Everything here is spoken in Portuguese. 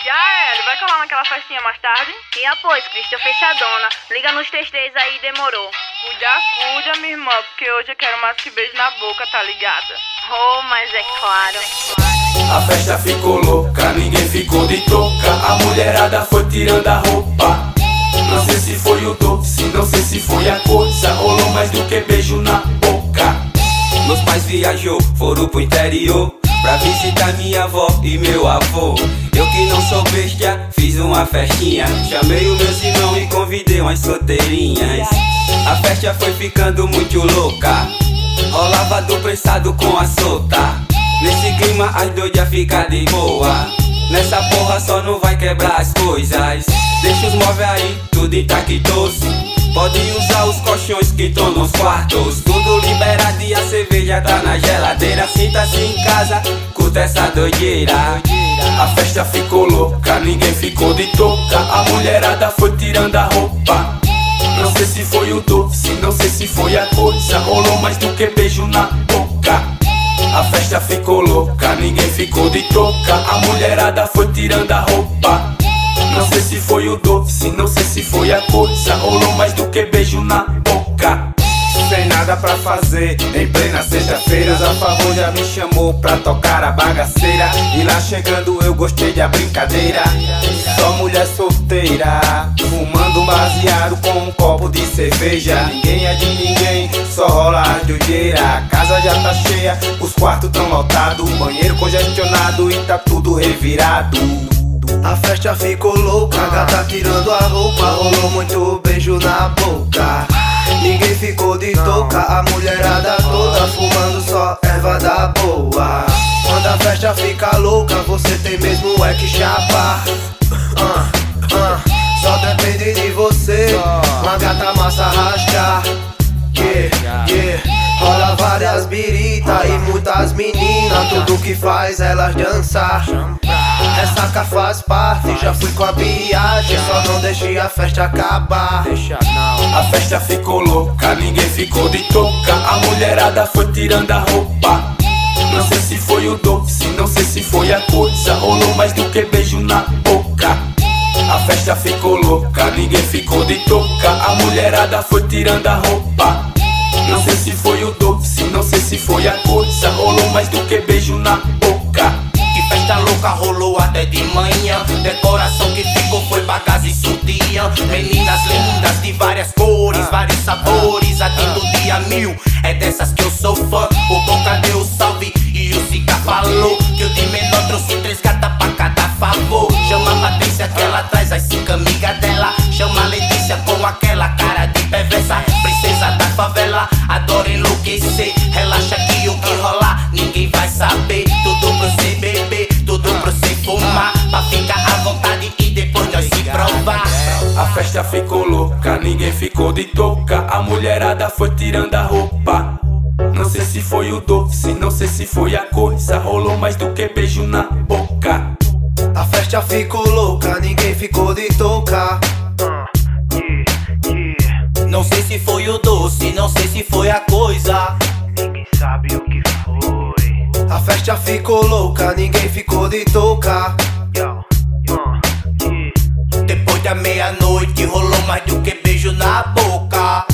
Já é, ele vai colar naquela festinha mais tarde? E após, Cristo, fechadona. Liga nos 33 aí, demorou. Cuida, minha irmã, porque hoje eu quero mais que beijo na boca, tá ligada? Oh, mas é claro. A festa ficou louca, ninguém ficou de touca. A mulherada foi tirando a roupa. Não sei se foi o doce, não sei se foi a coisa. Rolou mais do que beijo na boca. Meus pais viajou, foram pro interior pra visitar minha avó e meu avô. Eu que não sou besta, fiz uma festinha. Chamei os meus irmãos e convidei umas solteirinhas. A festa foi ficando muito louca. Rolava do prensado com a solta. Nesse clima as doidas ficam de boa. Nessa porra só não vai quebrar as coisas. Deixa os móveis aí, tudo intactos. Podem usar os colchões que estão nos quartos. Tudo liberado e a cerveja tá na geladeira. Sinta-se em casa, curta essa doideira. A festa ficou louca, ninguém ficou de touca. A mulherada foi tirando a roupa. Não sei se foi o doce, não sei se foi a coisa. Rolou mais do que beijo na boca. A festa ficou louca, ninguém ficou de touca. A mulherada foi tirando a roupa. Não sei se foi o doce, não sei se foi a coisa. Rolou mais do que beijo na boca. Sem nada pra fazer, em plena sexta-feira, a favor já me chamou pra tocar a bagaceira. E lá chegando eu gostei da brincadeira. Só mulher solteira, fumando um baseado com um copo de cerveja. Ninguém é de ninguém, só rola as doideira. A casa já tá cheia, os quartos tão lotados, banheiro congestionado e tá tudo revirado. A festa ficou louca, a gata tirando a roupa. Rolou muito beijo na boca. Ninguém ficou de touca, a mulherada toda fumando só erva da boa. Quando a festa fica louca, você tem mesmo é que chapar. Só depende de você, uma gata massa rasgar. Rola várias birita e muitas meninas. Tudo que faz elas dançar. Ressaca faz parte, já fui com a viagem. Só não deixe a festa acabar. A festa ficou louca, ninguém ficou de touca. A mulherada foi tirando a roupa. Não sei se foi o doce, não sei se foi a coisa. Rolou mais do que beijo na boca. A festa ficou louca, ninguém ficou de touca. A mulherada foi tirando a roupa. Não sei se foi o doce, não sei se foi a coisa. Rolou mais do que beijo na boca. Que festa louca rolou até de manhã. Decoração que ficou foi pra casa e sutiã. Meninas lindas de várias cores, vários sabores. Atendo dia 1000, é dessas que eu sou fã. O Boca deu salve e o Sica falou que o de menor trouxe 3 gatas pra cada favor. Chama a Patrícia que ela traz as 5 amigas dela. Chama a Letícia com aquela cara de perversa. Princesa da favela, adora enlouquecer. Relaxa que o que rolar ninguém vai saber. Tudo pra você beber, tudo pra você fumar. Pra ficar à vontade e depois nós se provar. A festa ficou louca, ninguém ficou de touca. A mulherada foi tirando a roupa. Não sei se foi o doce, não sei se foi a coisa. Rolou mais do que beijo na boca. A festa ficou louca, ninguém ficou de touca. Não sei se foi o doce, não sei se foi a coisa. Ninguém sabe o que foi. A festa ficou louca, ninguém ficou de touca. Depois da meia-noite rolou mais do que beijo na boca.